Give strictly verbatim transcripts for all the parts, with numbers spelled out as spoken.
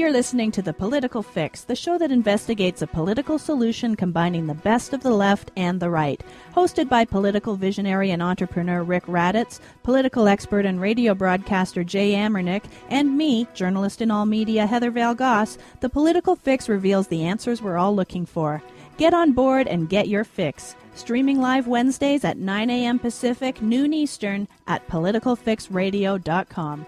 You're listening to The Political Fix, the show that investigates a political solution combining the best of the left and the right. Hosted by political visionary and entrepreneur Rick Raditz, political expert and radio broadcaster Jay Ammernick, and me, journalist in all media Heather Valgoss, The Political Fix reveals the answers we're all looking for. Get on board and get your fix. Streaming live Wednesdays at nine a.m. Pacific, noon Eastern at political fix radio dot com.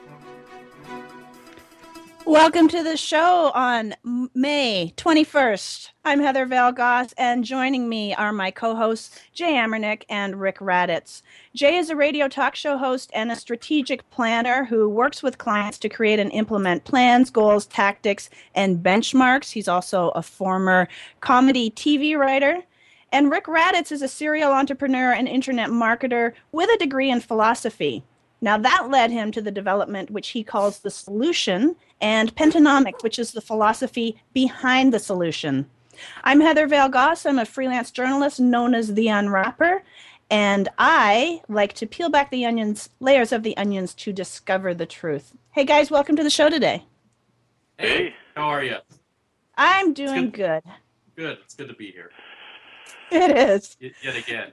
Welcome to the show on May twenty-first. I'm Heather Valgoss, and joining me are my co-hosts Jay Ammernick and Rick Raditz. Jay is a radio talk show host and a strategic planner who works with clients to create and implement plans, goals, tactics, and benchmarks. He's also a former comedy T V writer. And Rick Raditz is a serial entrepreneur and internet marketer with a degree in philosophy. Now, that led him to the development which he calls the solution, and Pentanomics, which is the philosophy behind the solution. I'm Heather Valgoss. I'm a freelance journalist known as The Unwrapper, and I like to peel back the onions, layers of the onions to discover the truth. Hey, guys, welcome to the show today. Hey, how are you? I'm doing good. good. Good. It's good to be here. It is. Yet again.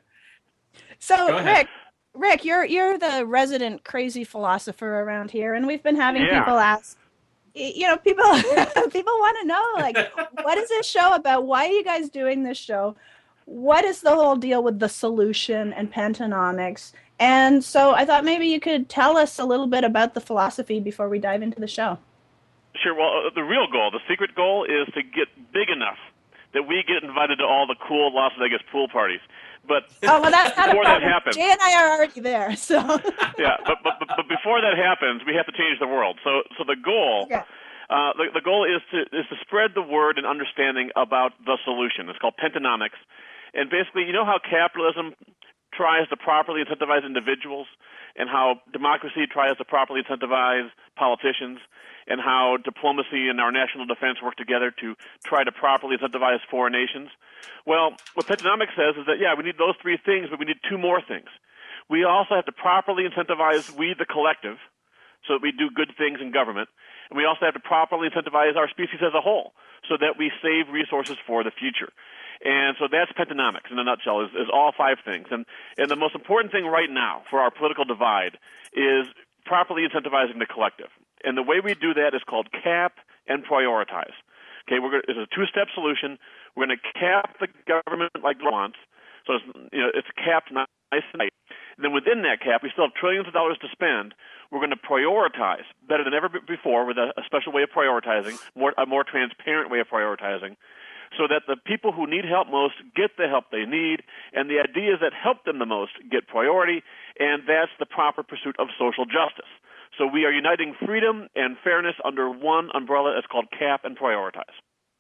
So, Rick, Rick, you're you're the resident crazy philosopher around here, and we've been having yeah. people ask, you know, people people want to know, like, what is this show about? Why are you guys doing this show? What is the whole deal with the solution and Pentanomics? And so I thought maybe you could tell us a little bit about the philosophy before we dive into the show. Sure. Well, the real goal, the secret goal, is to get big enough that we get invited to all the cool Las Vegas pool parties. But oh, well, that's not before a that happens, Jay and I are already there. So yeah, but, but but but before that happens, we have to change the world. So so the goal, okay. uh, the the goal is to is to spread the word and understanding about the solution. It's called Pentanomics, and basically, you know how capitalism tries to properly incentivize individuals, and how democracy tries to properly incentivize politicians, and how diplomacy and our national defense work together to try to properly incentivize foreign nations. Well, what Pentanomics says is that, yeah, we need those three things, but we need two more things. We also have to properly incentivize we, the collective, so that we do good things in government, and we also have to properly incentivize our species as a whole, so that we save resources for the future. And so that's Pentanomics in a nutshell, is, is all five things. And, and the most important thing right now for our political divide is properly incentivizing the collective. And the way we do that is called cap and prioritize. Okay, we're gonna, it's a two-step solution. We're going to cap the government like it wants. So it's, you know, it's capped nice and tight. And then within that cap, we still have trillions of dollars to spend. We're going to prioritize better than ever before with a, a special way of prioritizing, more, a more transparent way of prioritizing, so that the people who need help most get the help they need, and the ideas that help them the most get priority, and that's the proper pursuit of social justice. So we are uniting freedom and fairness under one umbrella. It's called cap and prioritize.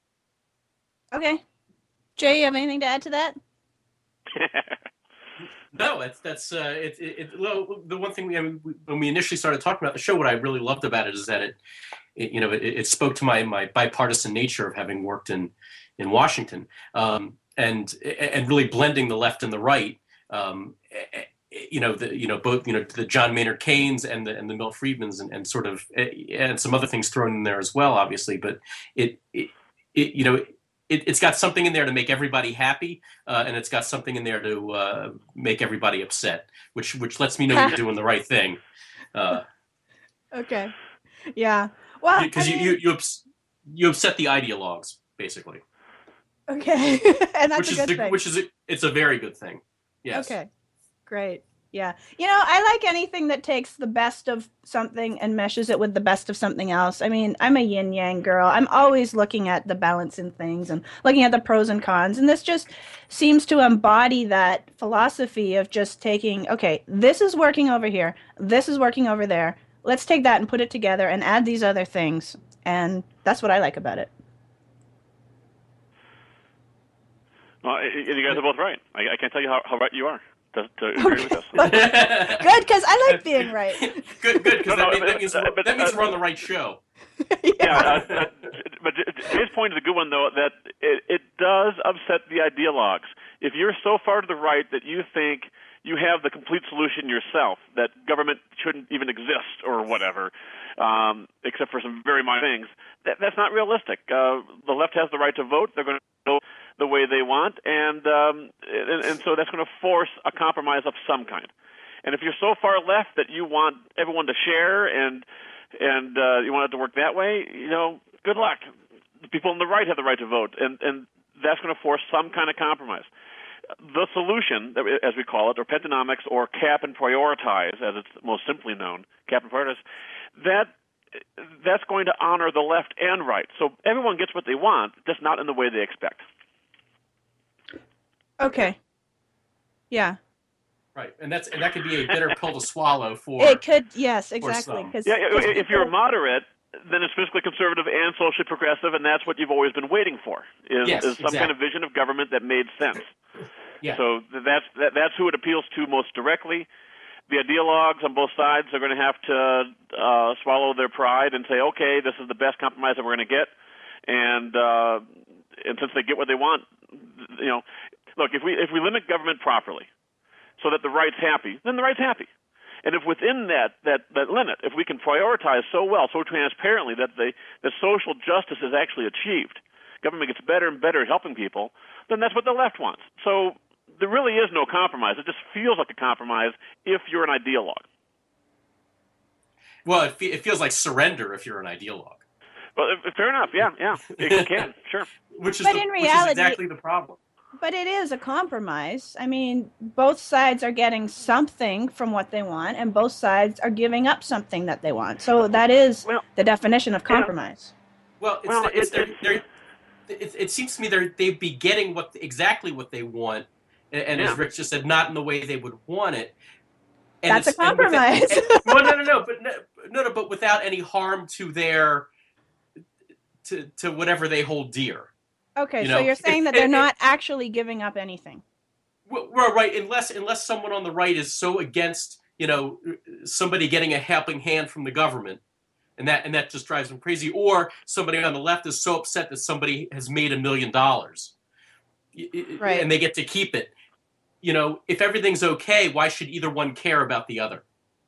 Okay. Jay, you have anything to add to that? No, that's that's uh, it, it, it. Well, the one thing we, I mean, when we initially started talking about the show, what I really loved about it is that it, it you know, it, it spoke to my my bipartisan nature of having worked in in Washington, um, and and really blending the left and the right. Um, you know, the you know both you know the John Maynard Keynes and the and the Milton Friedmans and, and sort of and some other things thrown in there as well, obviously. But it it, it you know. It, it's got something in there to make everybody happy, uh, and it's got something in there to uh, make everybody upset, which which lets me know you're doing the right thing. Uh, okay, yeah. Well, because you, you you ups, you upset the ideologues basically. Okay, and that's which a is good the, thing. Which is a, it's a very good thing. Yes. Okay, great. Yeah. You know, I like anything that takes the best of something and meshes it with the best of something else. I mean, I'm a yin yang girl. I'm always looking at the balance in things and looking at the pros and cons. And this just seems to embody that philosophy of just taking, okay, this is working over here. This is working over there. Let's take that and put it together and add these other things. And that's what I like about it. Well, you guys are both right. I, I can't tell you how, how right you are. To, to agree with us. Good, because I like being right. good, good, because no, that, no, that means, uh, but, that means uh, we're on the right show. Yeah. yeah uh, uh, but Jay's point is a good one, though, that it, it does upset the ideologues. If you're so far to the right that you think you have the complete solution yourself, that government shouldn't even exist or whatever, um, except for some very minor things. That, that's not realistic. Uh, the left has the right to vote. They're going to go the way they want, and, um, and, and so that's going to force a compromise of some kind. And if you're so far left that you want everyone to share and and uh, you want it to work that way, you know, good luck. The people on the right have the right to vote, and, and that's going to force some kind of compromise. The solution, as we call it, or Pentanomics, or cap and prioritize, as it's most simply known, cap and prioritize, that that's going to honor the left and right. So everyone gets what they want, just not in the way they expect. Okay. Yeah. Right, and that's and that could be a bitter pill to swallow for. It could, yes, exactly. some. Cause, Yeah, cause if you're a people- moderate, then it's fiscally conservative and socially progressive, and that's what you've always been waiting for, is, Yes, is some exactly. kind of vision of government that made sense. Yeah. So that's that, that's who it appeals to most directly. The ideologues on both sides are going to have to uh, swallow their pride and say, okay, this is the best compromise that we're going to get, and uh, and since they get what they want, you know, look, if we if we limit government properly, so that the right's happy, then the right's happy. And if within that, that, that limit, if we can prioritize so well, so transparently that the, the social justice is actually achieved, government gets better and better at helping people, then that's what the left wants. So there really is no compromise. It just feels like a compromise if you're an ideologue. Well, it, fe- it feels like surrender if you're an ideologue. Well, if, fair enough. Yeah, yeah, it can, sure. Which is, But the, in which is reality- exactly the problem. But it is a compromise. I mean, both sides are getting something from what they want, and both sides are giving up something that they want. So that is Well, the definition of compromise. Well, it's, Well, the- it's, it- they're, it's- they're, it, it seems to me they're, they'd be getting what exactly what they want, and, and Yeah. as Rick just said, not in the way they would want it. And That's a it's- and without- compromise. and- well, no, no, no, but no, no, no, but without any harm to their to to whatever they hold dear. Okay, You so know, you're saying it- that they're it- not actually giving up anything. Well, well, right, unless unless someone on the right is so against, you know, somebody getting a helping hand from the government, and that and that just drives them crazy, or somebody on the left is so upset that somebody has made a million dollars, Right. and they get to keep it. You know, if everything's okay, why should either one care about the other?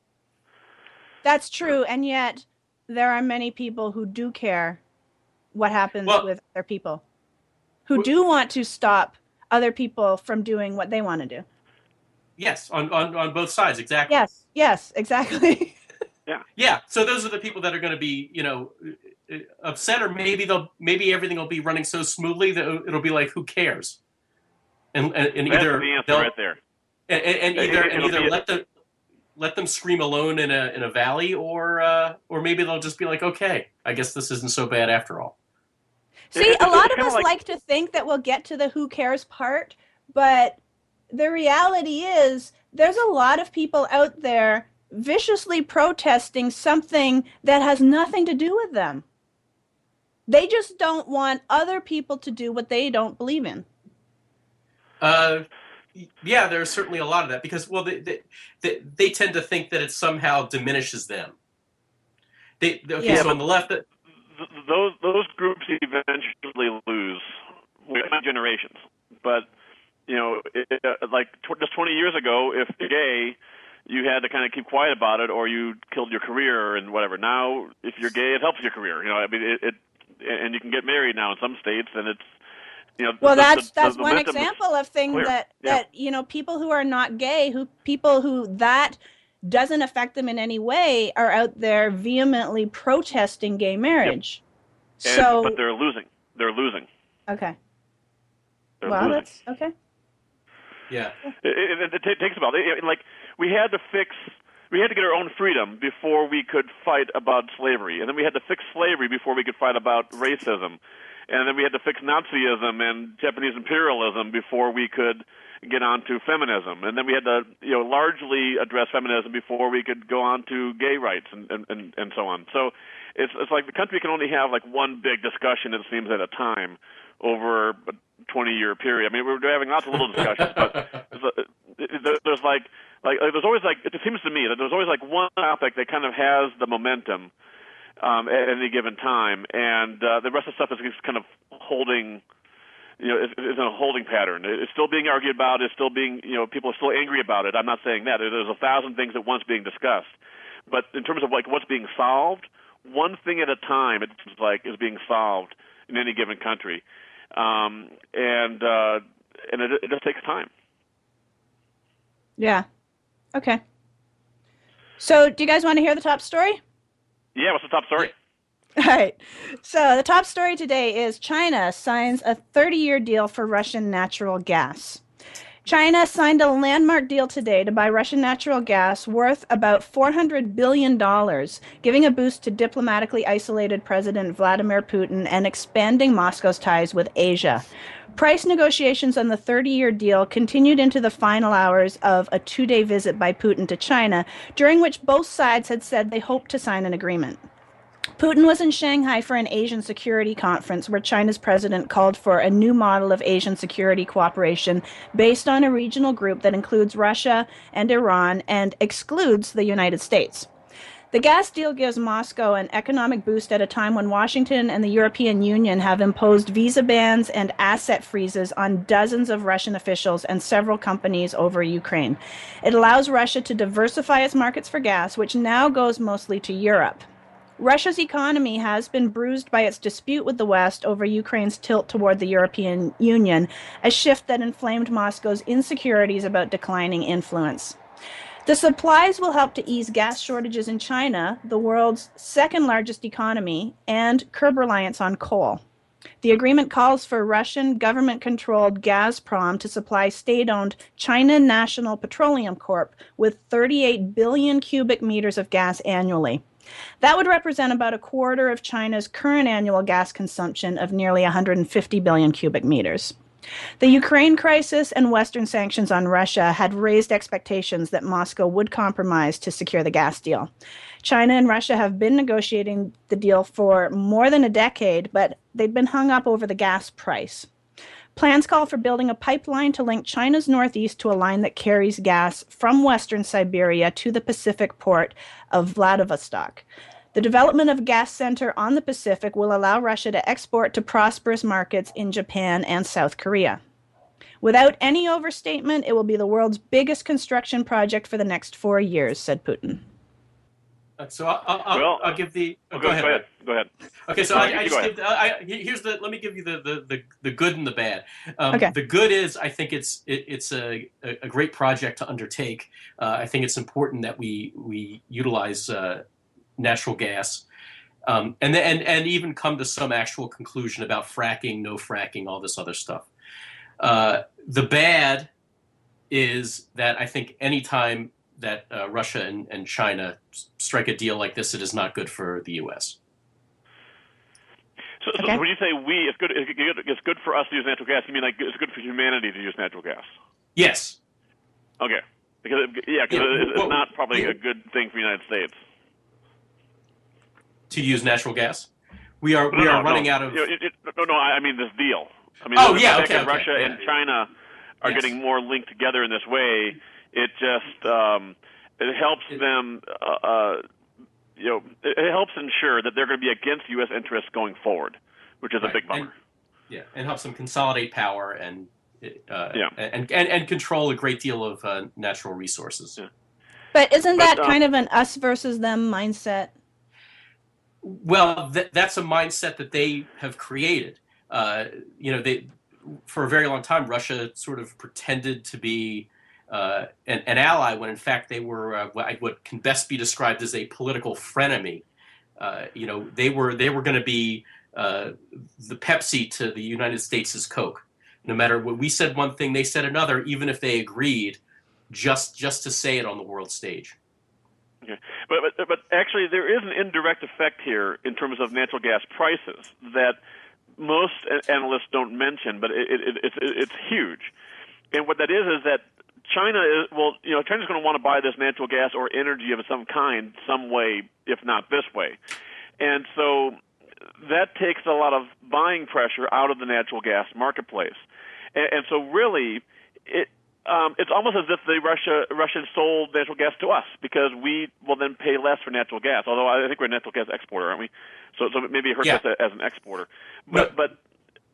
That's true, and yet there are many people who do care what happens Well- with other people, who Well- do want to stop other people from doing what they want to do. Yes, on on, on both sides, exactly. Yes, yes, exactly. Yeah, so those are the people that are going to be, you know, upset, or maybe they'll maybe everything will be running so smoothly that it'll be like, who cares? And and, and That's either the answer they'll- right there. and, and, and It- either it'll and either be a- let them let them scream alone in a in a valley, or uh, or maybe they'll just be like, okay, I guess this isn't so bad after all. See, It- a it's lot of kinda us like- like to think that we'll get to the who cares part, but the reality is there's a lot of people out there viciously protesting something that has nothing to do with them. They just don't want other people to do what they don't believe in. Uh, yeah, there's certainly a lot of that because, well, they they, they, they tend to think that it somehow diminishes them. They okay, Yeah, so but- on the left, that- Th- those those groups eventually lose with generations. But you know, it, it, like tw- just twenty years ago, if you're gay, you had to kind of keep quiet about it, or you killed your career and whatever. Now, if you're gay, it helps your career. You know, I mean, it, it and you can get married now in some states, and it's you know. Well, the- that's the- that's the one momentum is- example of things clear. that Yeah. that you know people who are not gay, who people who that doesn't affect them in any way, are out there vehemently protesting gay marriage. And, So but they're losing. They're losing. okay, They're well losing. that's okay. yeah, It, it, it, it takes about it, like we had to fix we had to get our own freedom before we could fight about slavery, and then we had to fix slavery before we could fight about racism, and then we had to fix Nazism and Japanese imperialism before we could get on to feminism, and then we had to you know largely address feminism before we could go on to gay rights and and, and, and so on. So it's it's like the country can only have like one big discussion, it seems, at a time over a twenty-year period. I mean, we're having lots of little discussions, but there's, there's like, like there's always like it seems to me that there's always like one topic that kind of has the momentum um, at any given time, and uh, the rest of the stuff is just kind of holding you know, is, is in a holding pattern. It's still being argued about. It's still being, you know, people are still angry about it. I'm not saying that. There's a thousand things at once being discussed. But in terms of like what's being solved, one thing at a time, it's like, is being solved in any given country, um, and uh, and it, it just takes time. Yeah. Okay. So, do you guys want to hear the top story? Yeah. What's the top story? All right. So, the top story today is China signs a thirty-year deal for Russian natural gas. China signed a landmark deal today to buy Russian natural gas worth about four hundred billion dollars, giving a boost to diplomatically isolated President Vladimir Putin and expanding Moscow's ties with Asia. Price negotiations on the thirty-year deal continued into the final hours of a two-day visit by Putin to China, during which both sides had said they hoped to sign an agreement. Putin was in Shanghai for an Asian security conference where China's president called for a new model of Asian security cooperation based on a regional group that includes Russia and Iran and excludes the United States. The gas deal gives Moscow an economic boost at a time when Washington and the European Union have imposed visa bans and asset freezes on dozens of Russian officials and several companies over Ukraine. It allows Russia to diversify its markets for gas, which now goes mostly to Europe. Russia's economy has been bruised by its dispute with the West over Ukraine's tilt toward the European Union, a shift that inflamed Moscow's insecurities about declining influence. The supplies will help to ease gas shortages in China, the world's second largest economy, and curb reliance on coal. The agreement calls for Russian government-controlled Gazprom to supply state-owned China National Petroleum Corp with thirty-eight billion cubic meters of gas annually. That would represent about a quarter of China's current annual gas consumption of nearly one hundred fifty billion cubic meters. The Ukraine crisis and Western sanctions on Russia had raised expectations that Moscow would compromise to secure the gas deal. China and Russia have been negotiating the deal for more than a decade, but they've been hung up over the gas price. Plans call for building a pipeline to link China's northeast to a line that carries gas from western Siberia to the Pacific port of Vladivostok. The development of a gas center on the Pacific will allow Russia to export to prosperous markets in Japan and South Korea. Without any overstatement, it will be the world's biggest construction project for the next four years, said Putin. Uh, so I'll, I'll, well, I'll give the. Oh, go, go ahead. Go ahead. Go ahead. Okay, so no, I, I just give. I, here's the. Let me give you the the, the, the good and the bad. Um, okay. The good is I think it's it, it's a a great project to undertake. Uh, I think it's important that we we utilize uh, natural gas, um, and and and even come to some actual conclusion about fracking, no fracking, all this other stuff. Uh, the bad is that I think anytime that uh, Russia and, and China strike a deal like this, it is not good for the U S. So, okay. so when you say we, it's good, it's good for us to use natural gas, you mean like it's good for humanity to use natural gas? Yes. Okay. Because it, yeah, because yeah. it's well, not probably yeah. a good thing for the United States. To use natural gas? We are no, we no, are running no. out of... You know, it, it, no, no, I mean this deal. I mean, oh, the yeah, fact okay, that okay. Russia yeah. and China are yes. getting more linked together in this way, it just... Um, It helps them, uh, uh, you know, it helps ensure that they're going to be against U S interests going forward, which is right. a big bummer. And, yeah, and helps them consolidate power and, uh, yeah. and, and and control a great deal of uh, natural resources. Yeah. But isn't that but, uh, kind of an us versus them mindset? Well, th- that's a mindset that they have created. Uh, you know, they for a very long time, Russia sort of pretended to be Uh, an, an ally when in fact they were uh, what, what can best be described as a political frenemy. Uh, you know, they were they were going to be uh, the Pepsi to the United States' Coke. No matter what we said one thing, they said another, even if they agreed, just just to say it on the world stage. Okay. But, but but actually, there is an indirect effect here in terms of natural gas prices that most analysts don't mention, but it, it, it's it's huge. And what that is is that China is, well, you know, China's going to want to buy this natural gas or energy of some kind, some way, if not this way. And so that takes a lot of buying pressure out of the natural gas marketplace. And, and so really, it um, it's almost as if the Russia Russians sold natural gas to us because we will then pay less for natural gas. Although I think we're a natural gas exporter, aren't we? So, so maybe it hurts yeah. us as an exporter. But, no. but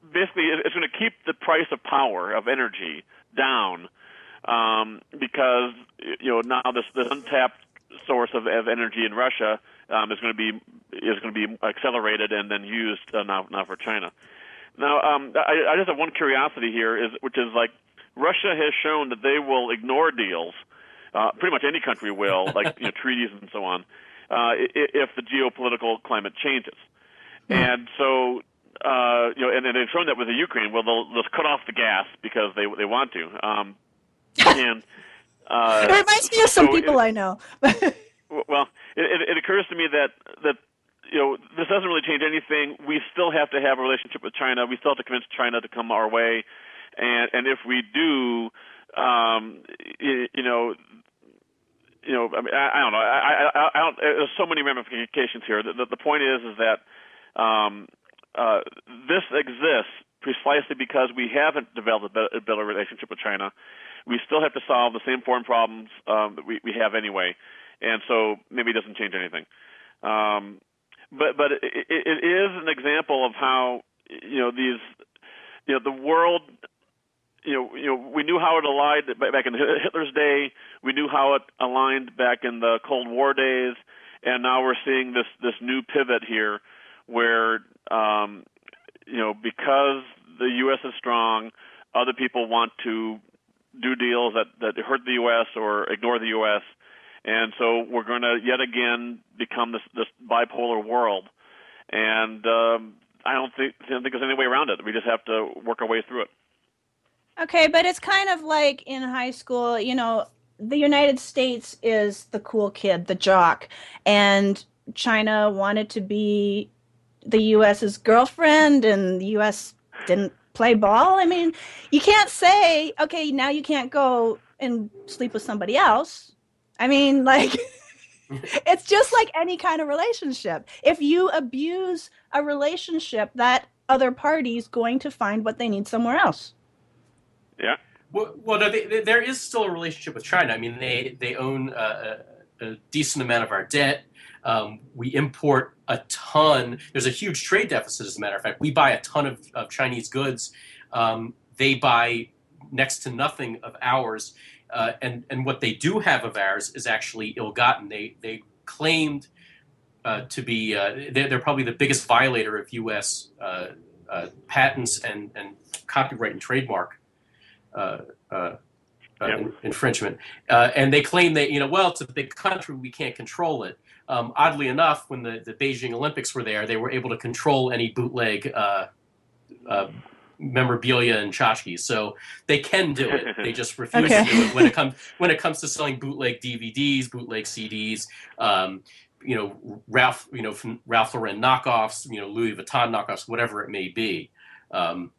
basically it's going to keep the price of power, of energy, down, um, because you know now this, this untapped source of, of energy in Russia um, is going to be is going to be accelerated and then used uh, now now for China. Now, um, I, I just have one curiosity here, is which is like Russia has shown that they will ignore deals. Uh, pretty much any country will, like you know, treaties and so on, uh, if the geopolitical climate changes. Mm. And so, uh, you know, and, and they've shown that with the Ukraine. Well, they'll just cut off the gas because they they want to. Um, and uh, it reminds me of some so people it, I know. Well, it, it occurs to me that that you know this doesn't really change anything. We still have to have a relationship with China. We still have to convince China to come our way, and and if we do, um, you, you know. You know, I, mean, I, I don't know. I, I, I don't. There's so many ramifications here. The, the, the point is, is that um, uh, this exists precisely because we haven't developed a better relationship with China. We still have to solve the same foreign problems um, that we, we have anyway, and so maybe it doesn't change anything. Um, but but it, it is an example of how you know these you know the world. You know, you know, we knew how it aligned back in Hitler's day. We knew how it aligned back in the Cold War days, and now we're seeing this this new pivot here, where um, you know, because the U S is strong, other people want to do deals that that hurt the U S or ignore the U S, and so we're going to yet again become this this bipolar world, and um, I don't think I don't think there's any way around it. We just have to work our way through it. Okay, but it's kind of like in high school, you know, the United States is the cool kid, the jock, and China wanted to be the US's girlfriend, and the U S didn't play ball. I mean, you can't say, okay, now you can't go and sleep with somebody else. I mean, like, it's just like any kind of relationship. If you abuse a relationship, that other party's going to find what they need somewhere else. Yeah. Well, well no, they, they, there is still a relationship with China. I mean, they they own uh, a, a decent amount of our debt. Um, we import a ton. There's a huge trade deficit, as a matter of fact. We buy a ton of, of Chinese goods. Um, they buy next to nothing of ours. Uh, and, and what they do have of ours is actually ill-gotten. They, they claimed uh, to be, uh, they're, they're probably the biggest violator of U S uh, uh, patents and, and copyright and trademark Uh, uh, uh, yep. in, infringement, uh, and they claim that you know, well, it's a big country, we can't control it. Um, oddly enough, when the, the Beijing Olympics were there, they were able to control any bootleg uh, uh, memorabilia and tchotchkes, so they can do it. They just refuse okay. to do it when it comes when it comes to selling bootleg D V Ds, bootleg C Ds. Um, you know, Ralph, you know, from Ralph Lauren knockoffs, you know, Louis Vuitton knockoffs, whatever it may be. Um,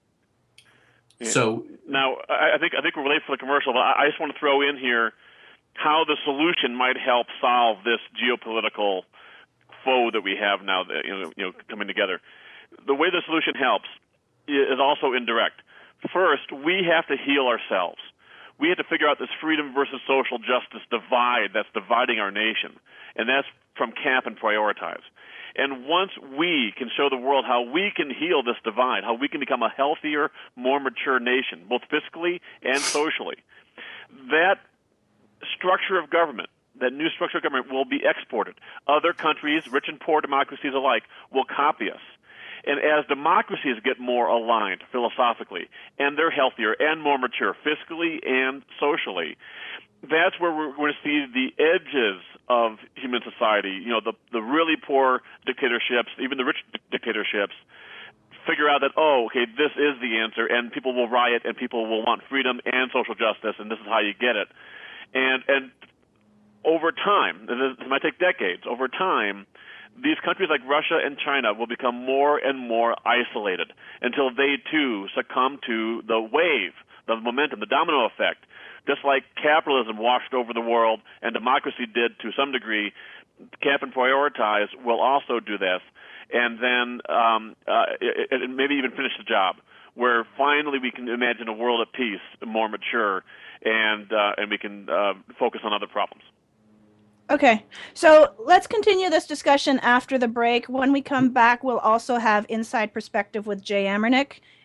So now, I think I think we're late for the commercial, but I just want to throw in here how the solution might help solve this geopolitical foe that we have now, that, you know, you know, coming together. The way the solution helps is also indirect. First, we have to heal ourselves. We have to figure out this freedom versus social justice divide that's dividing our nation, and that's from camp and prioritize. And once we can show the world how we can heal this divide, how we can become a healthier, more mature nation, both fiscally and socially, that structure of government, that new structure of government will be exported. Other countries, rich and poor democracies alike, will copy us. And as democracies get more aligned philosophically, and they're healthier and more mature fiscally and socially, that's where we're going to see the edges of human society. You know, the the really poor dictatorships, even the rich dictatorships, figure out that, oh, okay, this is the answer, and people will riot, and people will want freedom and social justice, and this is how you get it. And and over time, this might take decades, over time, these countries like Russia and China will become more and more isolated until they, too, succumb to the wave, the momentum, the domino effect. Just like capitalism washed over the world and democracy did to some degree, camp and prioritize will also do this, and then um, uh, it, it maybe even finish the job, where finally we can imagine a world at peace, more mature, and uh, and we can uh, focus on other problems. Okay, so let's continue this discussion after the break. When we come back, we'll also have Inside Perspective with Jay Amernick,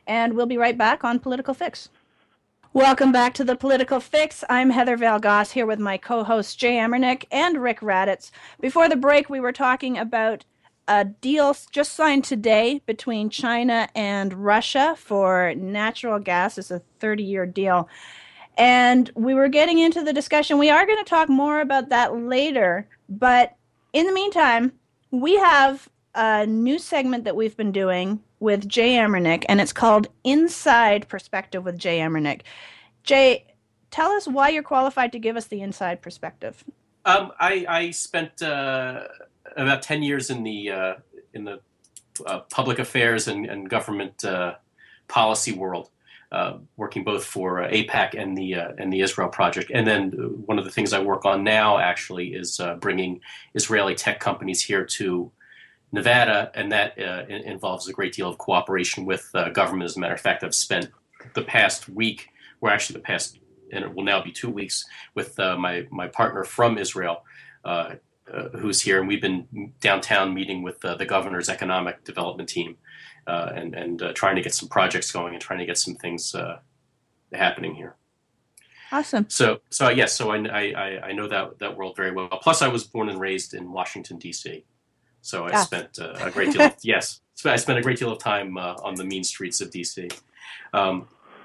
and we'll be right back on Political Fix. Welcome back to the Political Fix. I'm Heather Valgas here with my co-hosts Jay Emernick and Rick Raditz. Before the break, we were talking about a deal just signed today between China and Russia for natural gas. It's a thirty-year deal. And we were getting into the discussion. We are going to talk more about that later. But in the meantime, we have a new segment that we've been doing with Jay Emernick, and it's called Inside Perspective with Jay Emernick. Jay, tell us why you're qualified to give us the inside perspective. Um, I, I spent uh, about ten years in the uh, in the uh, public affairs and, and government uh, policy world. Uh, working both for uh, AIPAC and the uh, and the Israel Project, and then one of the things I work on now actually is uh, bringing Israeli tech companies here to Nevada, and that uh, in- involves a great deal of cooperation with uh, government. As a matter of fact, I've spent the past week, or actually the past, and it will now be two weeks, with uh, my my partner from Israel, uh, uh, who's here, and we've been downtown meeting with uh, the governor's economic development team. Uh, and and uh, trying to get some projects going and trying to get some things uh, happening here. Awesome. So so yes, so I, I I know that that world very well. Plus, I was born and raised in Washington D C, so I yes. spent uh, a great deal. Of, yes, I spent a great deal of time uh, on the mean streets of D C. Um,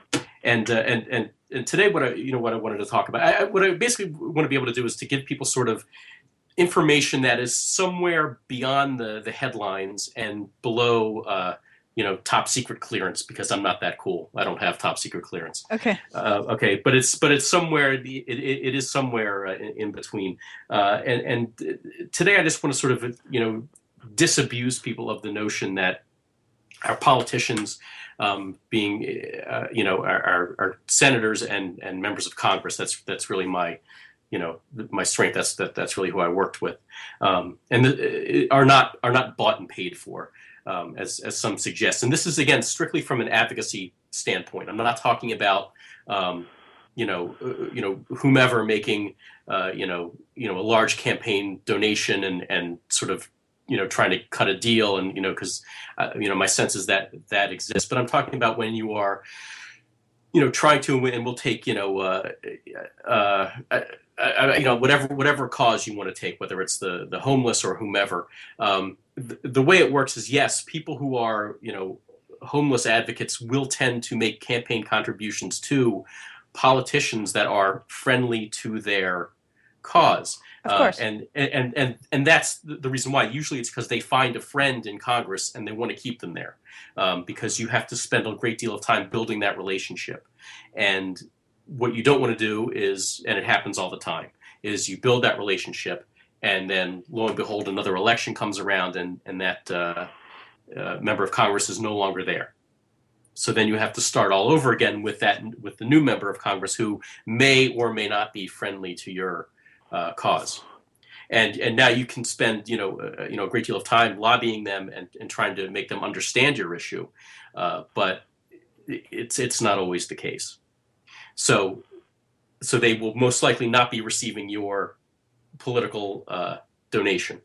and uh, and and and today, what I you know what I wanted to talk about, I, what I basically want to be able to do is to give people sort of information that is somewhere beyond the the headlines and below. Uh, you know, top secret clearance, because I'm not that cool. I don't have top secret clearance. Okay. Uh, okay, but it's but it's somewhere. It, it, it is somewhere uh, in, in between. Uh, and and today I just want to sort of you know disabuse people of the notion that our politicians, um, being uh, you know our, our, our senators and, and members of Congress. That's that's really my you know my strength. That's that that's really who I worked with, um, and the, are not are not bought and paid for. Um, as, as some suggest. And this is, again, strictly from an advocacy standpoint. I'm not talking about, um, you know, uh, you know, whomever making, uh, you know, you know, a large campaign donation and, and sort of, you know, trying to cut a deal. And, you know, because, uh, you know, my sense is that that exists. But I'm talking about when you are, you know, trying to, and we'll take, you know, uh, uh, uh, uh, you know, whatever whatever cause you want to take, whether it's the the homeless or whomever. Um, the, the way it works is, yes, people who are, you know, homeless advocates will tend to make campaign contributions to politicians that are friendly to their cause. Of course. Uh, and, and, and, and that's the reason why. Usually it's because they find a friend in Congress and they want to keep them there, um, because you have to spend a great deal of time building that relationship. And what you don't want to do is, and it happens all the time, is you build that relationship and then lo and behold, another election comes around and, and that uh, uh, member of Congress is no longer there. So then you have to start all over again with that, with the new member of Congress who may or may not be friendly to your uh, cause. And and now you can spend you know uh, you know a great deal of time lobbying them and, and trying to make them understand your issue, uh, but it's it's not always the case. So so they will most likely not be receiving your political uh, donation.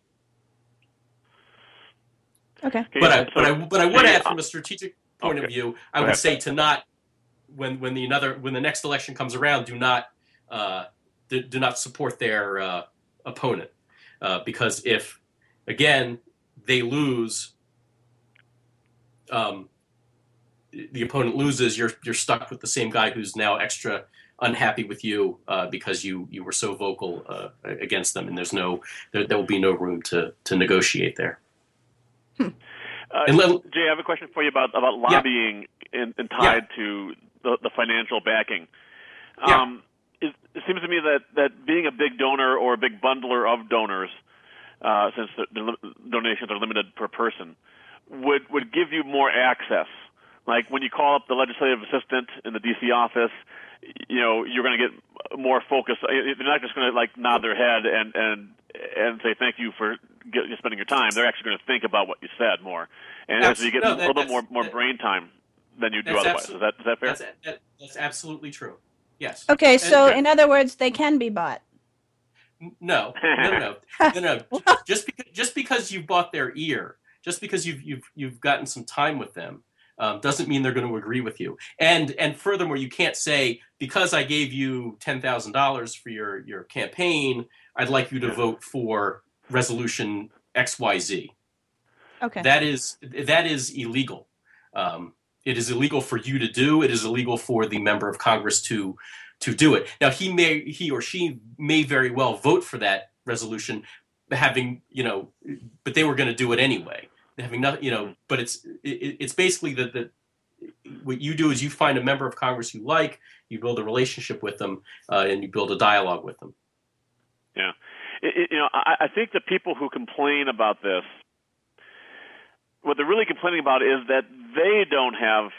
Okay. But I but I but I would add, from a strategic point okay. of view, I would say to not, when when the another when the next election comes around, do not uh, do, do not support their uh, opponent, uh, because if again they lose, um, the opponent loses, you're you're stuck with the same guy who's now extra unhappy with you uh, because you you were so vocal uh, against them, and there's no there, there will be no room to to negotiate there. Hmm. Uh, and let, Jay, I have a question for you about about lobbying yeah. and, and tied yeah. to the, the financial backing. Yeah. Um, it, it seems to me that, that being a big donor or a big bundler of donors, uh, since the, the donations are limited per person, would would give you more access. Like when you call up the legislative assistant in the D C office, you know, you're going to get more focus. They're not just going to like nod their head and and and say thank you for get, spending your time. They're actually going to think about what you said more, and that's, as you get no, a that, little bit more more that, brain time than you do otherwise. Is that is that fair? That's, that, that's absolutely true. Yes. Okay, so and, in other words, they can be bought. No, no, no, no, no. no. Just because just because you bought their ear, just because you've you've you've gotten some time with them, Um, doesn't mean they're going to agree with you. And and furthermore, you can't say, because I gave you ten thousand dollars for your, your campaign, I'd like you to vote for resolution X Y Z. Okay. That is that is illegal. Um, it is illegal for you to do. It is illegal for the member of Congress to to do it. Now, he may he or she may very well vote for that resolution, having you know, but they were going to do it anyway. Having nothing, you know, but it's it, it's basically that that what you do is you find a member of Congress you like, you build a relationship with them, uh, and you build a dialogue with them. Yeah, it, it, you know, I, I think the people who complain about this, what they're really complaining about is that they don't have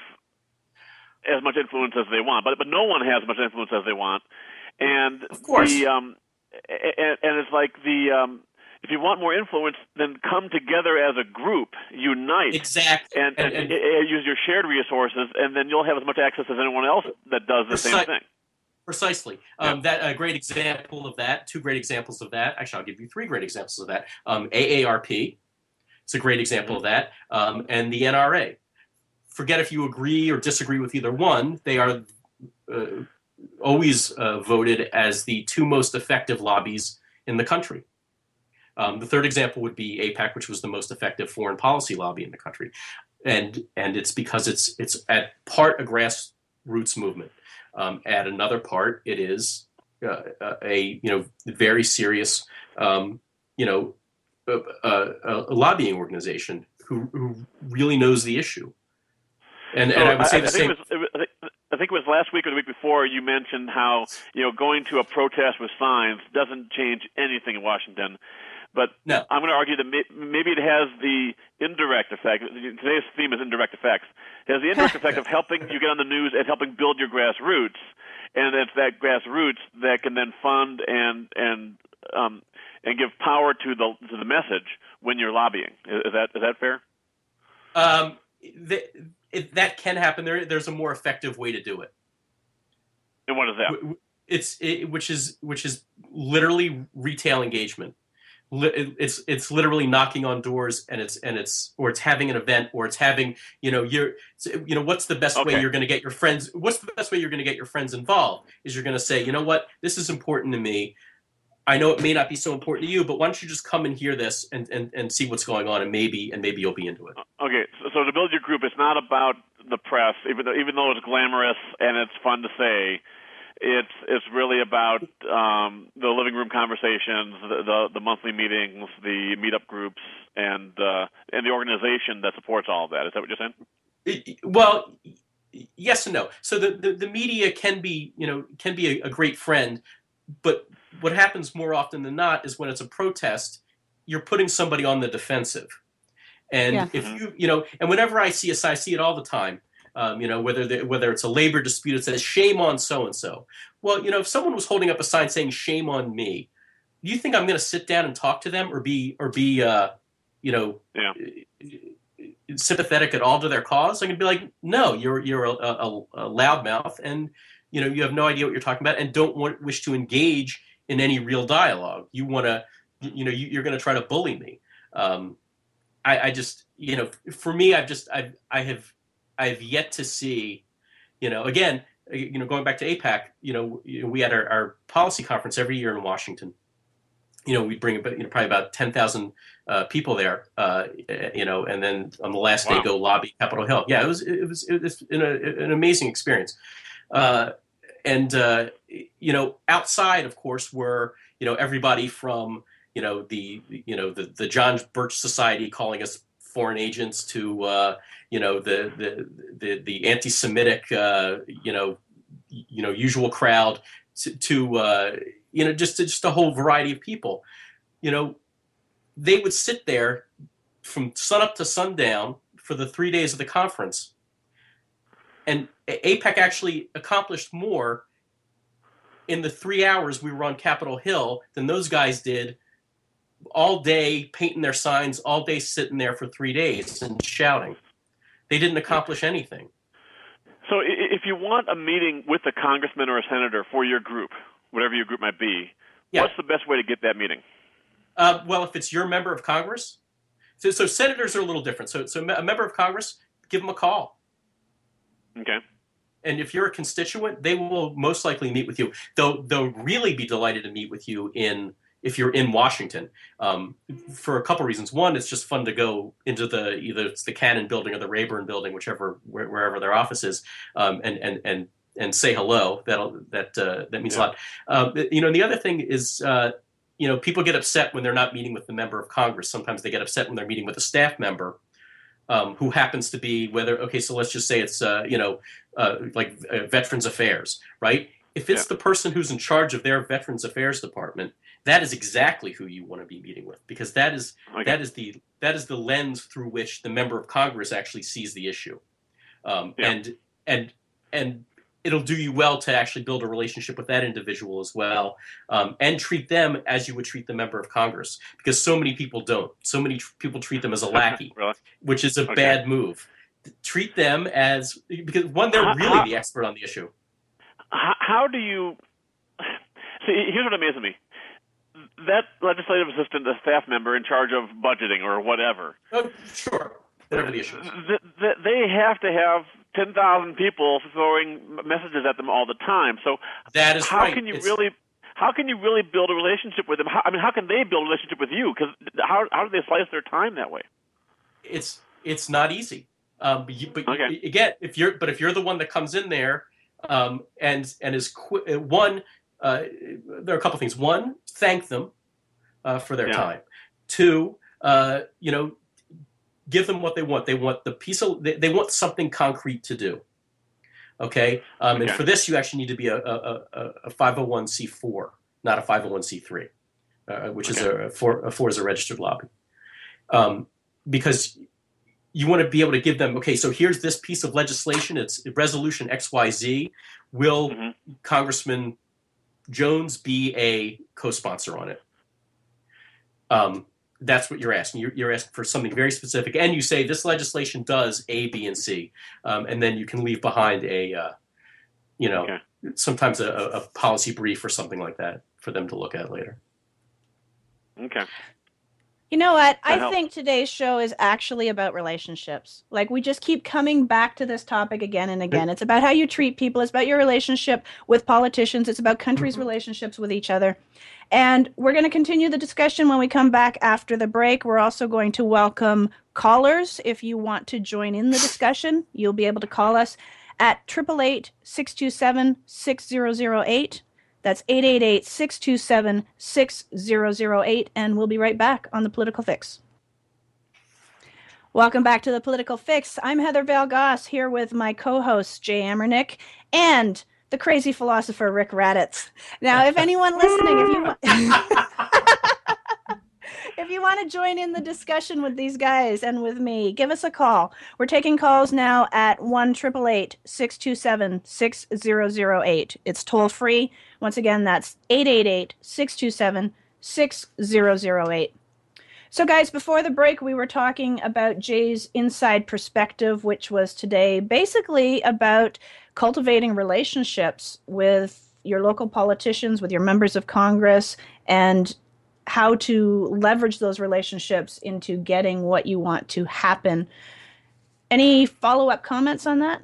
as much influence as they want, but but no one has as much influence as they want, and of course, the, um, and, and it's like the. Um, If you want more influence, then come together as a group, unite, exactly, and, and, and, and use your shared resources, and then you'll have as much access as anyone else that does the Preci- same thing. Precisely. Yeah. Um, that a great example of that. Two great examples of that. Actually, I'll give you three great examples of that. Um, A A R P. It's a great example mm-hmm. of that, um, and the N R A. Forget if you agree or disagree with either one. They are uh, always uh, voted as the two most effective lobbies in the country. Um, the third example would be AIPAC, which was the most effective foreign policy lobby in the country, and and it's because it's it's at part a grassroots movement, um, at another part it is uh, a you know very serious um, you know a, a, a lobbying organization who who really knows the issue, and so and I would say I, the I same. Think it was, it was, I think it was last week or the week before you mentioned how you know going to a protest with signs doesn't change anything in Washington. But no. I'm going to argue that maybe it has the indirect effect. Today's theme is indirect effects. It has the indirect effect of helping you get on the news and helping build your grassroots, and it's that grassroots that can then fund and and um, and give power to the to the message when you're lobbying. Is that is that fair? Um, the, it, that can happen. There, there's a more effective way to do it. And what is that? It's it, which is which is literally retail engagement. It's it's literally knocking on doors, and it's and it's or it's having an event, or it's having you know you're you know what's the best okay. way you're going to get your friends? What's the best way you're going to get your friends involved? Is you're going to say, you know what, this is important to me. I know it may not be so important to you, but why don't you just come and hear this and, and, and see what's going on, and maybe and maybe you'll be into it. Okay, so, so to build your group, it's not about the press, even though even though it's glamorous and it's fun to say. It's it's really about um, the living room conversations, the, the the monthly meetings, the meetup groups, and uh, and the organization that supports all of that. Is that what you're saying? It, well, yes and no. So the, the, the media can be you know can be a, a great friend, but what happens more often than not is when it's a protest, you're putting somebody on the defensive, and yeah. if you you know, and whenever I see a, I see it all the time. Um, you know, whether the, whether it's a labor dispute, it says shame on so and so. Well, you know, if someone was holding up a sign saying shame on me, do you think I'm going to sit down and talk to them, or be or be uh, you know, yeah. sympathetic at all to their cause? I'm going to be like, no, you're you're a, a, a loudmouth, and you know you have no idea what you're talking about, and don't want wish to engage in any real dialogue. You want to, you know, you, you're going to try to bully me. Um, I, I just, you know, for me, I've just I've I have. I've yet to see, you know, again, you know, going back to AIPAC, you know, we had our, our policy conference every year in Washington. You know, we bring about, you know, probably about ten thousand uh, people there, uh, you know, and then on the last wow. day go lobby Capitol Hill. Yeah, it was it was it was an, an amazing experience. Uh, and uh, you know, outside, of course, were you know everybody from you know the you know the the John Birch Society calling us foreign agents to uh, you know the the the, the anti-Semitic uh, you know you know usual crowd to, to uh, you know just just a whole variety of people. You know, they would sit there from sunup to sundown for the three days of the conference, and AIPAC actually accomplished more in the three hours we were on Capitol Hill than those guys did all day painting their signs, all day sitting there for three days and shouting. They didn't accomplish anything. So if you want a meeting with a congressman or a senator for your group, whatever your group might be, yeah. what's the best way to get that meeting? Uh, well, if it's your member of Congress, so, so senators are a little different. So, so a member of Congress, give them a call. Okay. And if you're a constituent, they will most likely meet with you. They'll they'll really be delighted to meet with you in if you're in Washington, um, for a couple reasons. One, it's just fun to go into the either it's the Cannon Building or the Rayburn Building, whichever where, wherever their office is, um, and and and and say hello. That'll that uh, that means yeah. a lot. Um, you know, and the other thing is, uh, you know, people get upset when they're not meeting with the member of Congress. Sometimes they get upset when they're meeting with a staff member. Um, who happens to be whether okay, so let's just say it's uh, you know uh, like uh, Veterans Affairs, right? If it's yeah. the person who's in charge of their Veterans Affairs department, that is exactly who you want to be meeting with, because that is okay. that is the that is the lens through which the member of Congress actually sees the issue, um, yeah. and and and it'll do you well to actually build a relationship with that individual as well, um, and treat them as you would treat the member of Congress, because so many people don't. So many tr- people treat them as a lackey, really? which is a okay. bad move. Treat them as, because one, they're really how, the expert on the issue. How, how do you see? Here's what amazes me: that legislative assistant, the staff member in charge of budgeting or whatever. Oh, sure, whatever the issue is. Th- th- they have to have ten thousand people throwing messages at them all the time. So that is how right. can you it's, really, how can you really build a relationship with them? How, I mean, how can they build a relationship with you? Because how how do they slice their time that way? It's it's not easy. Um, but you, but okay. you, again, if you're but if you're the one that comes in there, um, and and is qu- one, uh, there are a couple things. One, thank them uh, for their yeah. time. Two, uh, you know. Give them what they want. They want the piece of. They, they want something concrete to do. Okay, um, okay. and for this, you actually need to be a, a, a five oh one c four, not a five oh one c three, uh, which okay. is a, a four. A four is a registered lobby, um, because you want to be able to give them. Okay, so here's this piece of legislation. It's Resolution X Y Z. Will mm-hmm. Congressman Jones be a co-sponsor on it? Um, That's what you're asking. You're, you're asking for something very specific, and you say this legislation does A, B, and C, um, and then you can leave behind a, uh, you know, okay. sometimes a, a policy brief or something like that for them to look at later. Okay. You know what? That I helps. think today's show is actually about relationships. Like, we just keep coming back to this topic again and again. It's about how you treat people. It's about your relationship with politicians. It's about countries' mm-hmm. relationships with each other. And we're going to continue the discussion when we come back after the break. We're also going to welcome callers. If you want to join in the discussion, you'll be able to call us at eight eight eight, six two seven, six zero zero eight. That's eight eight eight, six two seven, six zero zero eight, and we'll be right back on The Political Fix. Welcome back to The Political Fix. I'm Heather Valgoss, here with my co-host, Jay Amernick, and the crazy philosopher, Rick Raditz. Now, if anyone listening, if you want... If you want to join in the discussion with these guys and with me, give us a call. We're taking calls now at one eight eight eight, six two seven, six zero zero eight. It's toll free. Once again, that's eight eight eight, six two seven, six zero zero eight. So guys, before the break, we were talking about Jay's inside perspective, which was today basically about cultivating relationships with your local politicians, with your members of Congress, and how to leverage those relationships into getting what you want to happen. Any follow-up comments on that?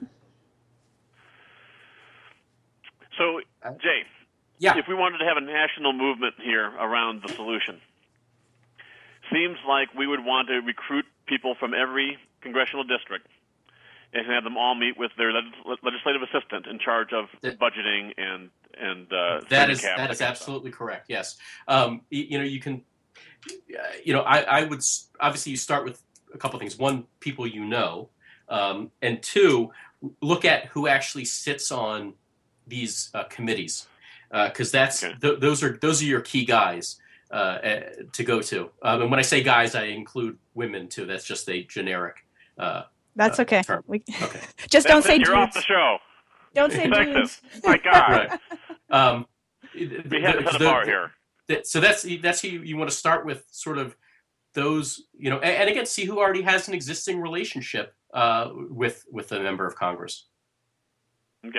So, Jay, yeah. if we wanted to have a national movement here around the solution, seems like we would want to recruit people from every congressional district and have them all meet with their leg- legislative assistant in charge of that, budgeting and and uh, that is that is absolutely correct. Yes, um, you, you know you can, uh, you know I, I would obviously you start with a couple things. One, people you know, um, and two, look at who actually sits on these uh, committees, because uh, that's okay. th- those are those are your key guys uh, uh, to go to. Um, and when I say guys, I include women too. That's just a generic. Uh, That's okay. Uh, we, okay. Just don't That's say it, dudes. You're off the show. Don't say dudes. My God. Right. Um, we have to set a bar here. The, so that's that's who you, you want to start with, sort of those, you know, and, and again, see who already has an existing relationship uh, with with a member of Congress. Okay.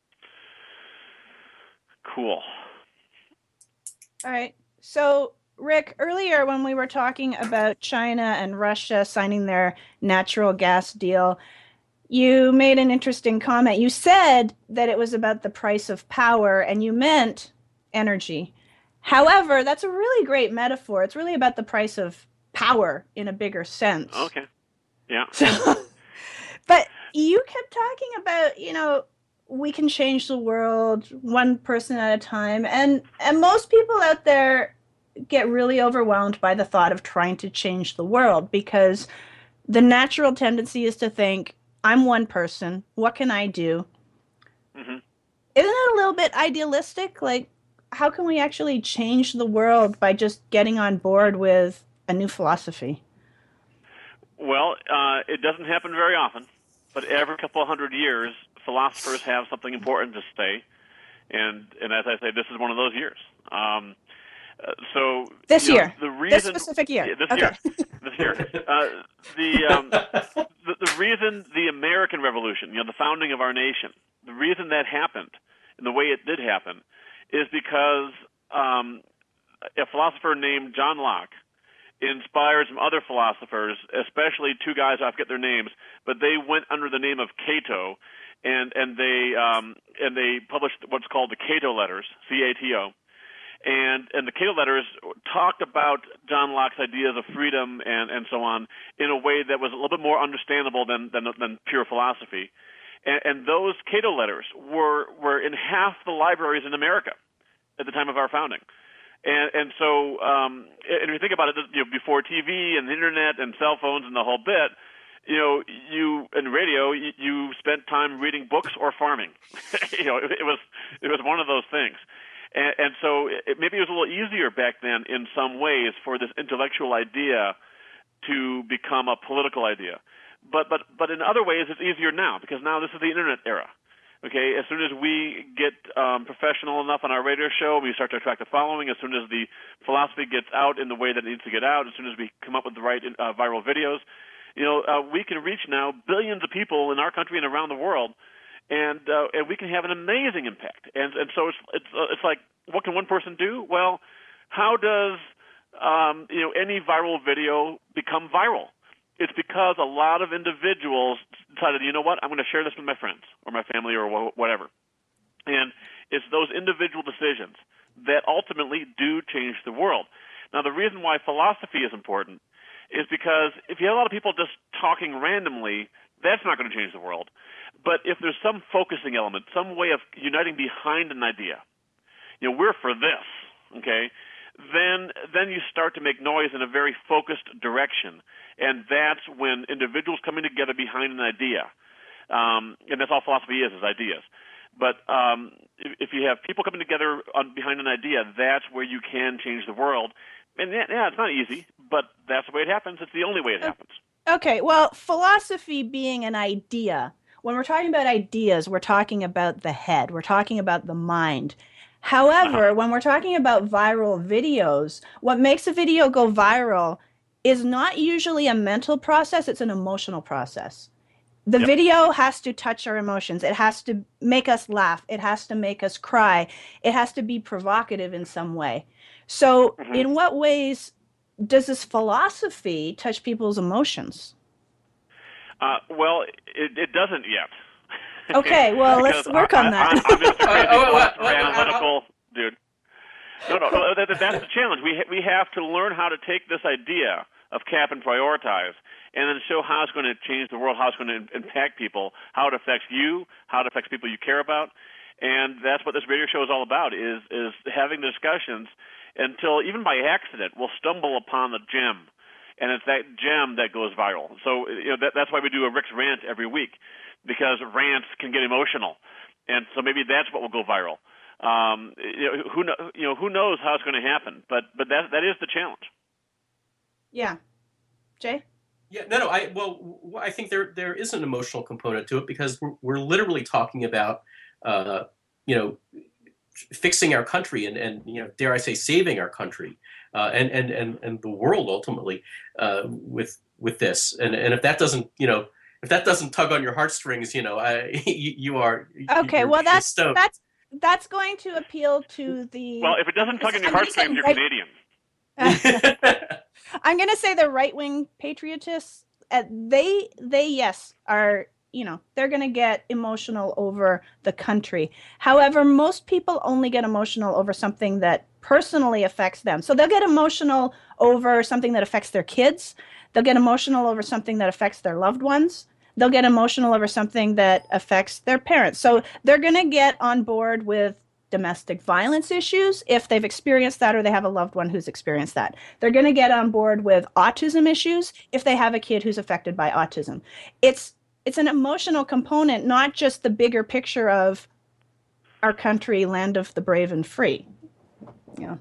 Cool. All right. So, Rick, earlier when we were talking about China and Russia signing their natural gas deal, you made an interesting comment. You said that it was about the price of power, and you meant energy. However, that's a really great metaphor. It's really about the price of power in a bigger sense. Okay. Yeah. So, but you kept talking about, you know, we can change the world one person at a time. And, and most people out there get really overwhelmed by the thought of trying to change the world, because the natural tendency is to think, I'm one person. What can I do? Mm-hmm. Isn't it a little bit idealistic? Like, how can we actually change the world by just getting on board with a new philosophy? Well, uh, it doesn't happen very often, but every couple of hundred years, philosophers have something important to say, and and as I say, this is one of those years. Um, uh, so this you know, year, the reason, this specific year, yeah, this okay. year, this year, uh, the, um, the the reason the American Revolution, you know, the founding of our nation, the reason that happened, and the way it did happen, is because um, a philosopher named John Locke inspired some other philosophers, especially two guys, I forget their names, but they went under the name of Cato, and and they um, and they published what's called the Cato Letters, C A T O, and and the Cato Letters talked about John Locke's ideas of freedom and and so on in a way that was a little bit more understandable than than, than pure philosophy, and, and those Cato Letters were were in half the libraries in America at the time of our founding. And, and so, um, and if you think about it, you know, before T V and the internet and cell phones and the whole bit, you know, you and radio, you, you spent time reading books or farming. you know, it, it was it was one of those things. And, and so, it, maybe it was a little easier back then in some ways for this intellectual idea to become a political idea. But but but in other ways, it's easier now because now this is the internet era. Okay, as soon as we get um, professional enough on our radio show, we start to attract a following. As soon as the philosophy gets out in the way that it needs to get out, as soon as we come up with the right uh, viral videos, you know, uh, we can reach now billions of people in our country and around the world, and uh, and we can have an amazing impact. And and so it's it's uh, it's like, what can one person do? Well, how does um, you know any viral video become viral? It's because a lot of individuals decided, you know what, I'm going to share this with my friends or my family or wh- whatever. And it's those individual decisions that ultimately do change the world. Now, the reason why philosophy is important is because if you have a lot of people just talking randomly, that's not going to change the world. But if there's some focusing element, some way of uniting behind an idea, you know, we're for this, okay, then then you start to make noise in a very focused direction. And that's when individuals coming together behind an idea, um, and that's all philosophy is, is ideas. But um, if, if you have people coming together on, behind an idea, that's where you can change the world. And yeah, yeah, it's not easy, but that's the way it happens. It's the only way it happens. Okay, well, philosophy being an idea, when we're talking about ideas, we're talking about the head, we're talking about the mind. However, uh-huh. when we're talking about viral videos, what makes a video go viral is not usually a mental process, it's an emotional process. The yep. video has to touch our emotions. It has to make us laugh. It has to make us cry. It has to be provocative in some way. So mm-hmm. in what ways does this philosophy touch people's emotions? Uh, well, it, it doesn't yet. Okay, well, let's work I, on that. I, I'm just a crazy oh, oh, oh, analytical dude. No, no, no that, that's the challenge. We ha- we have to learn how to take this idea of cap and prioritize, and then show how it's going to change the world, how it's going to impact people, how it affects you, how it affects people you care about, and that's what this radio show is all about: is is having discussions until even by accident we'll stumble upon the gem, and it's that gem that goes viral. So you know that, that's why we do a Rick's Rant every week, because rants can get emotional, and so maybe that's what will go viral. Um, you know, who know, you know who knows how it's going to happen, but but that that is the challenge. Yeah, Jay. Yeah, no, no. I well, I think there there is an emotional component to it because we're, we're literally talking about, uh, you know, fixing our country and, and you know, dare I say, saving our country uh, and and and and the world ultimately uh, with with this. And and if that doesn't, you know, if that doesn't tug on your heartstrings, you know, I you, you are okay. You're, well, that's stoked. that's that's going to appeal to the. Well, if it doesn't tug on your heartstrings, you're right... Canadian. I'm going to say the right-wing patriotists, uh, they, they, yes, are you know, they're going to get emotional over the country. However, most people only get emotional over something that personally affects them. So they'll get emotional over something that affects their kids. They'll get emotional over something that affects their loved ones. They'll get emotional over something that affects their parents. So they're going to get on board with domestic violence issues if they've experienced that or they have a loved one who's experienced that. They're going to get on board with autism issues if they have a kid who's affected by autism. It's it's an emotional component, not just the bigger picture of our country, land of the brave and free. Yeah.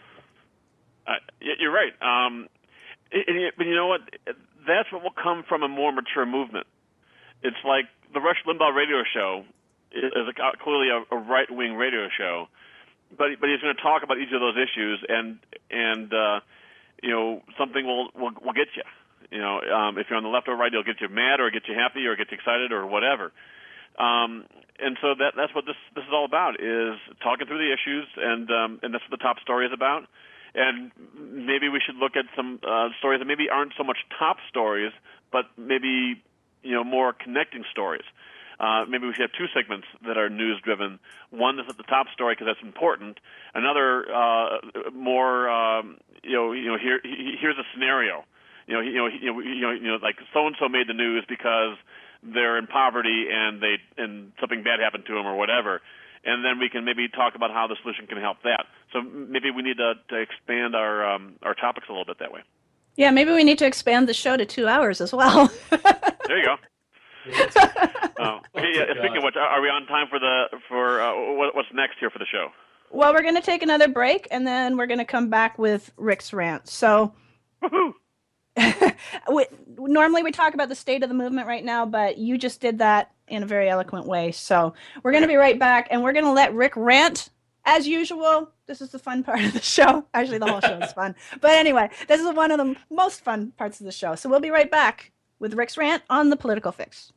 Uh, you're right. Um, but you know what? That's what will come from a more mature movement. It's like the Rush Limbaugh radio show is a, clearly a, a right-wing radio show, but but he's going to talk about each of those issues, and and uh, you know, something will, will will get you. You know, um, if you're on the left or right, it'll get you mad or get you happy or get you excited or whatever. Um, and so that that's what this this is all about, is talking through the issues, and um, and that's what the top story is about. And maybe we should look at some uh, stories that maybe aren't so much top stories, but maybe, you know, more connecting stories. Uh, maybe we should have two segments that are news-driven. One that's at the top story because that's important. Another uh, more, um, you know, you know, here here's a scenario. You know, you know, you know, you know, you know, like so and so made the news because they're in poverty and they and something bad happened to them or whatever. And then we can maybe talk about how the solution can help that. So maybe we need to, to expand our um, our topics a little bit that way. Yeah, maybe we need to expand the show to two hours as well. There you go. uh, okay, yeah, speaking of which, are we on time for the for uh, what, what's next here for the show? Well, we're going to take another break, and then we're going to come back with Rick's rant. So, woohoo! we, normally we talk about the state of the movement right now, but you just did that in a very eloquent way. So we're going to be right back, and we're going to let Rick rant as usual. This is the fun part of the show. Actually, the whole show is fun. But anyway, this is one of the most fun parts of the show. So we'll be right back with Rick's rant on The Political Fix.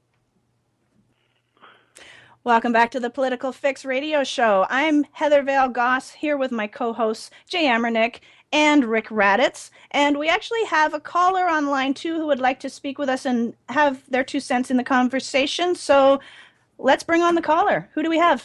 Welcome back to the Political Fix radio show. I'm Heather Vale Goss here with my co-hosts Jay Amernick and Rick Raditz. And we actually have a caller on line two who would like to speak with us and have their two cents in the conversation. So let's bring on the caller. Who do we have?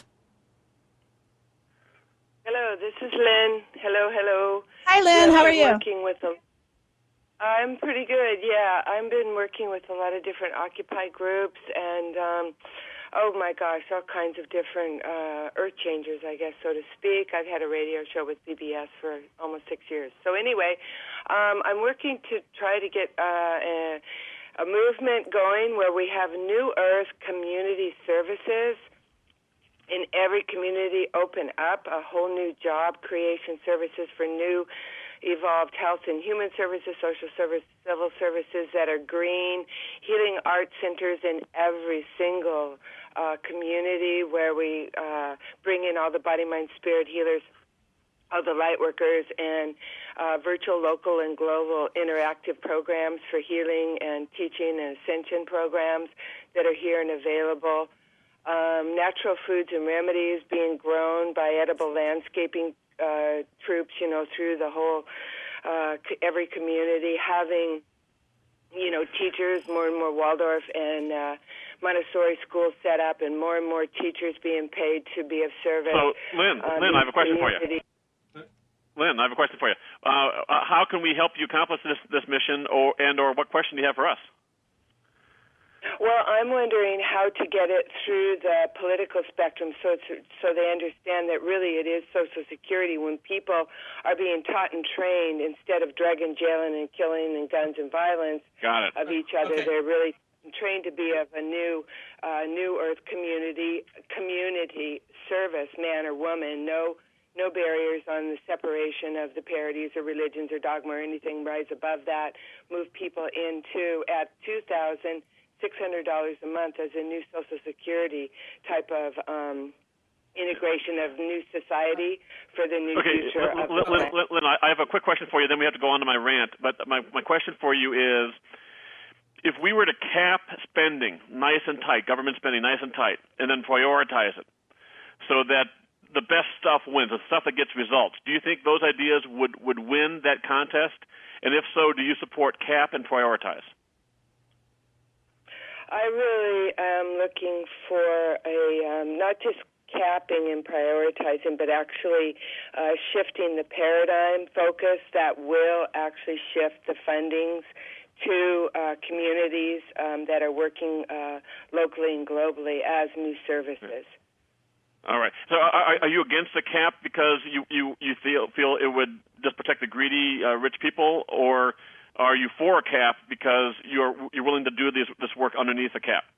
Hello, this is Lynn. Hello, hello. Hi, Lynn. Yeah, How are I'm you? Working with them. I'm pretty good, yeah. I've been working with a lot of different Occupy groups and, um, oh my gosh, all kinds of different uh, earth changers, I guess, so to speak. I've had a radio show with B B S for almost six years. So anyway, um, I'm working to try to get uh, a, a movement going where we have New Earth community services. In every community, open up a whole new job creation services for new evolved health and human services, social service, civil services that are green, healing art centers in every single uh, community where we uh, bring in all the body, mind, spirit healers, all the light workers, and uh, virtual, local, and global interactive programs for healing and teaching and ascension programs that are here and available. Um, natural foods and remedies being grown by edible landscaping uh, troops, you know, through the whole, uh, every community, having, you know, teachers, more and more Waldorf and uh, Montessori schools set up, and more and more teachers being paid to be of service. So, Lynn, um, Lynn, I have a question for you. Lynn, I have a question for you. Uh, how can we help you accomplish this, this mission, or and or what question do you have for us? Well, I'm wondering how to get it through the political spectrum so it's, so they understand that really it is Social Security when people are being taught and trained instead of drug and jailing and killing and guns and violence Got it. of each other. Okay. They're really trained to be of a new uh, new earth community community service, man or woman. No no barriers on the separation of the parodies or religions or dogma or anything. Rise above that. Move people into at two thousand six hundred dollars a month as a new Social Security type of um, integration of new society for the new okay, future. Lynn, of Lynn, Lynn, Lynn, Lynn, I have a quick question for you, then we have to go on to my rant. But my, my question for you is, if we were to cap spending nice and tight, government spending nice and tight, and then prioritize it so that the best stuff wins, the stuff that gets results, do you think those ideas would, would win that contest? And if so, do you support cap and prioritize? I really am looking for a um, not just capping and prioritizing, but actually uh, shifting the paradigm focus that will actually shift the fundings to uh, communities um, that are working uh, locally and globally as new services. All right. So are, are you against the cap because you, you, you feel feel it would just protect the greedy, uh, rich people, or are you for a cap because you're you're willing to do this this work underneath the cap?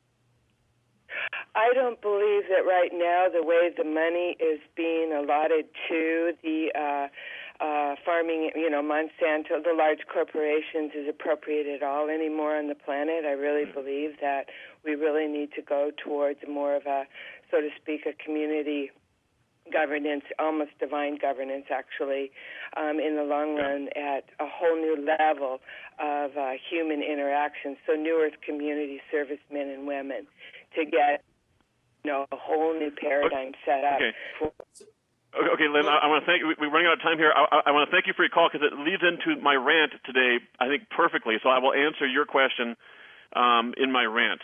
I don't believe that right now the way the money is being allotted to the uh, uh, farming, you know, Monsanto, the large corporations, is appropriate at all anymore on the planet. I really believe that we really need to go towards more of a, so to speak, a community governance, almost divine governance, actually, um, in the long run at a whole new level of uh, human interaction. So New Earth community servicemen and women to get, you know, a whole new paradigm set up. Okay. For- Okay, Lynn, I, I want to thank you. We're running out of time here. I, I want to thank you for your call because it leads into my rant today, I think, perfectly. So I will answer your question um, in my rant.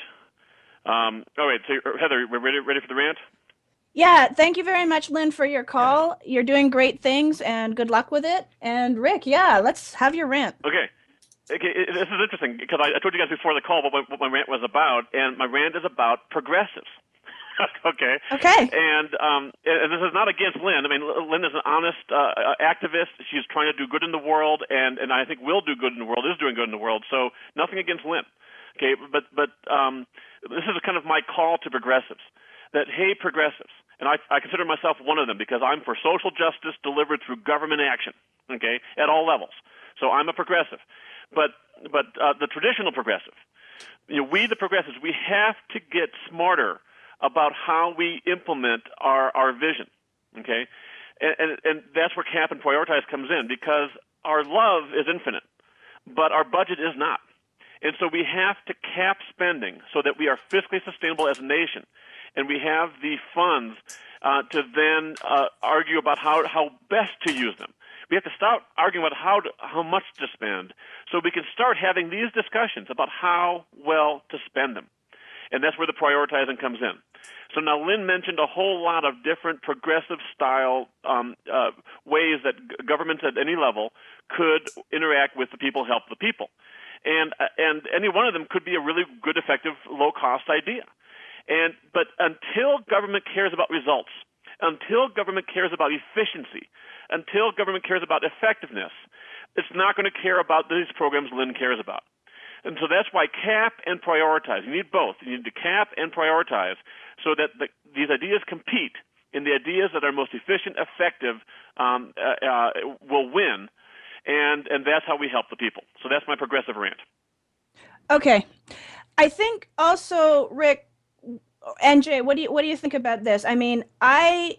Um, all right, so Heather, we're ready, ready for the rant? Yeah, thank you very much, Lynn, for your call. You're doing great things, and good luck with it. And Rick, yeah, let's have your rant. Okay. Okay, it, this is interesting because I, I told you guys before the call what my, what my rant was about, and my rant is about progressives. okay. Okay. And um, and this is not against Lynn. I mean, Lynn is an honest uh, activist. She's trying to do good in the world, and, and I think will do good in the world, is doing good in the world. So nothing against Lynn. Okay, but but um, this is kind of my call to progressives. That, hey, progressives, and I, I consider myself one of them because I'm for social justice delivered through government action, okay, at all levels. So I'm a progressive. But but uh, the traditional progressive, you know, we the progressives, we have to get smarter about how we implement our, our vision, okay? And, and, and that's where cap and prioritize comes in because our love is infinite, but our budget is not. And so we have to cap spending so that we are fiscally sustainable as a nation, and we have the funds uh, to then uh, argue about how, how best to use them. We have to start arguing about how to, how much to spend so we can start having these discussions about how well to spend them. And that's where the prioritizing comes in. So now Lynn mentioned a whole lot of different progressive-style um, uh, ways that g- governments at any level could interact with the people, help the people. And uh, and any one of them could be a really good, effective, low-cost idea. And but until government cares about results, until government cares about efficiency, until government cares about effectiveness, it's not going to care about these programs Lynn cares about. And so that's why cap and prioritize. You need both. You need to cap and prioritize so that the, these ideas compete, and the ideas that are most efficient, effective, um, uh, uh, will win. And and that's how we help the people. So that's my progressive rant. Okay. I think also, Rick and Jay, what do you what do you think about this? I mean, I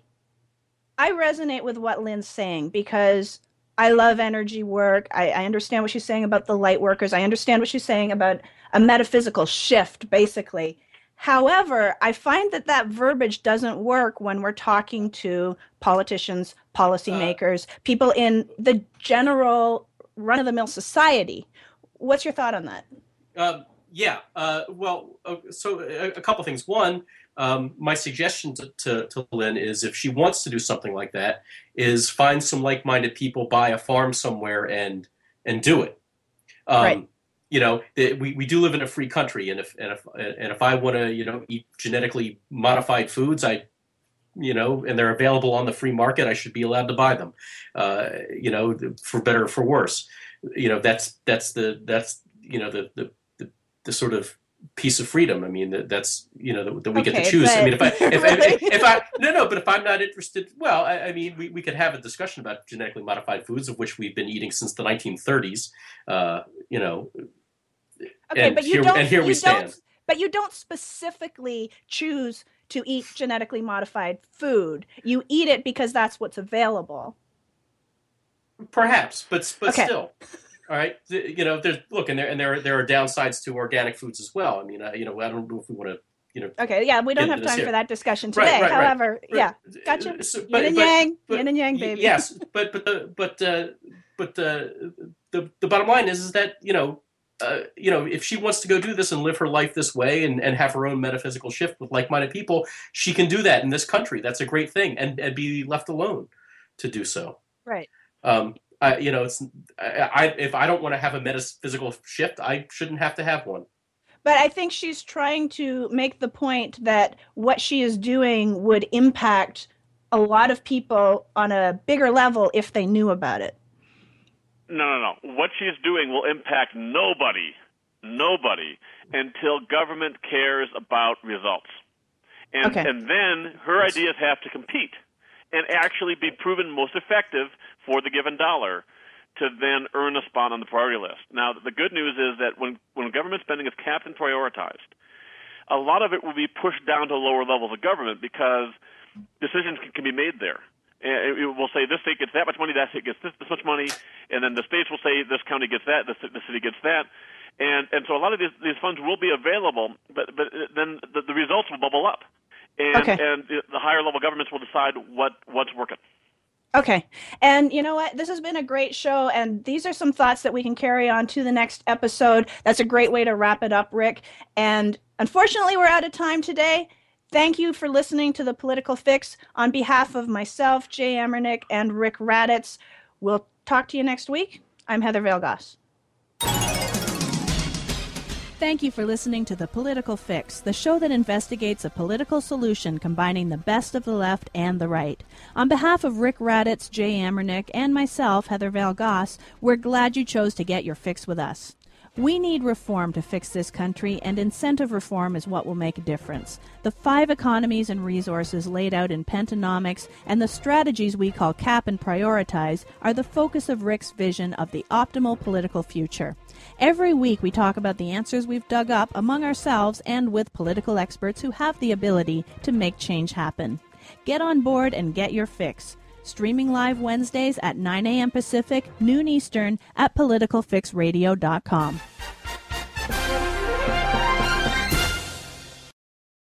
I resonate with what Lynn's saying because I love energy work. I, I understand what she's saying about the light workers. I understand what she's saying about a metaphysical shift, basically. However, I find that that verbiage doesn't work when we're talking to politicians, policymakers, uh, people in the general run-of-the-mill society. What's your thought on that? Uh, yeah. Uh, well, uh, so a, a couple things. One, Um, my suggestion to, to, to Lynn is if she wants to do something like that, is find some like-minded people, buy a farm somewhere, and and do it. Um, right. You know, it, we, we do live in a free country, and if and if and if I want to, you know, eat genetically modified foods, I, you know, and they're available on the free market, I should be allowed to buy them. Uh, you know, for better or for worse. You know, that's that's the that's you know the the the, the sort of piece of freedom. I mean, that, that's, you know, that, that we okay, get to choose. but... I mean, if I, if, really? if, if I, no, no, but if I'm not interested, well, I, I mean, we, we could have a discussion about genetically modified foods, of which we've been eating since the nineteen thirties, uh, you know. Okay, and but you here, don't, and here you we stand. Don't, but you don't specifically choose to eat genetically modified food. You eat it because that's what's available. Perhaps, but, but okay. still. All right, you know, there's look, and there and there there are downsides to organic foods as well. I mean, uh, you know, I don't know if we want to, you know. Okay, yeah, we don't have time here. for that discussion today. Right, right, However, right. yeah, gotcha. So, yin but, and but, yang, but, yin and yang, baby. Yes, but but the but uh, but uh, the the bottom line is is that, you know, uh, you know, if she wants to go do this and live her life this way and, and have her own metaphysical shift with like-minded people, she can do that in this country. That's a great thing, and, and be left alone to do so. Right. Um, I, you know, it's I, I if I don't want to have a metaphysical shift, I shouldn't have to have one. But I think she's trying to make the point that what she is doing would impact a lot of people on a bigger level if they knew about it. No, no, no. What she's doing will impact nobody, nobody, until government cares about results. And, okay. and then her ideas have to compete and actually be proven most effective for the given dollar to then earn a spot on the priority list. Now, the good news is that when, when government spending is capped and prioritized, a lot of it will be pushed down to lower levels of government because decisions can, can be made there. And it will say this state gets that much money, that state gets this, this much money, and then the states will say this county gets that, this, the city gets that. And and so a lot of these, these funds will be available, but but then the, the results will bubble up. And, okay. and the higher level governments will decide what, what's working. Okay. And you know what? This has been a great show, and these are some thoughts that we can carry on to the next episode. That's a great way to wrap it up, Rick. And unfortunately, we're out of time today. Thank you for listening to The Political Fix. On behalf of myself, Jay Emernick, and Rick Raditz, we'll talk to you next week. I'm Heather Vailgas. Thank you for listening to The Political Fix, the show that investigates a political solution combining the best of the left and the right. On behalf of Rick Raditz, Jay Emernick, and myself, Heather Vailgas, we're glad you chose to get your fix with us. We need reform to fix this country, and incentive reform is what will make a difference. The five economies and resources laid out in Pentanomics and the strategies we call cap and prioritize are the focus of Rick's vision of the optimal political future. Every week we talk about the answers we've dug up among ourselves and with political experts who have the ability to make change happen. Get on board and get your fix. Streaming live Wednesdays at nine a.m. Pacific, noon Eastern at politicalfixradio dot com.